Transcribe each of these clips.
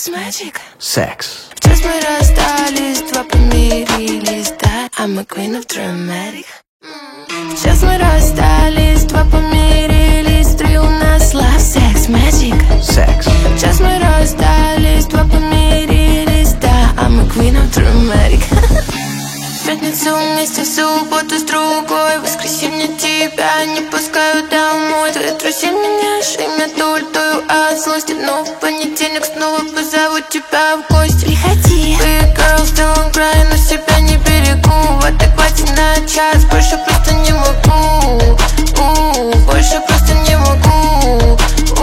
Sex Magic. Sex. Сейчас мы расстались, два помирились, да, I'm a queen of dramatic. Сейчас мы расстались, два помирились, три у нас love, sex, magic. Sex. Сейчас мы расстались, два помирились, да, I'm a queen of dramatic. В пятницу вместе, в субботу с другой, в воскресенье тебя не пускаю домой. Твои друзья меня шеймят ультую от злости, но в понедельник снова позову тебя в гости. Приходи. Big girl, still crying, но себя не берегу. В адеквате на час, больше просто не могу. Больше просто не могу.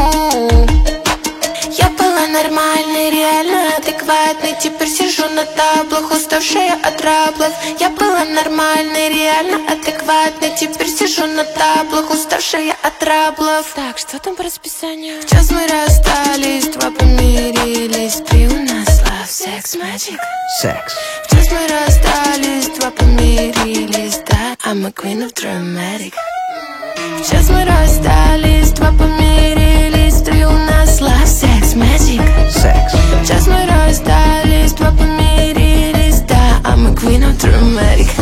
Я была нормальной, реально адекватной. Теперь сижу на таблах, уставшая от траблов. Я была нормальной, реально адекватной. Теперь сижу на таблах, уставшая от траблов. Так, что там по расписанию? Сейчас мы расстались, два помирились, три у нас love, sex, magic. Sex. Сейчас мы расстались, два помирились, да, I'm a queen of dramatic. Сейчас мы расстались, два помирились, три у нас love, sex, magic. Sex. Сейчас мы расстались, два помирились, да, I'm a queen of dramatic.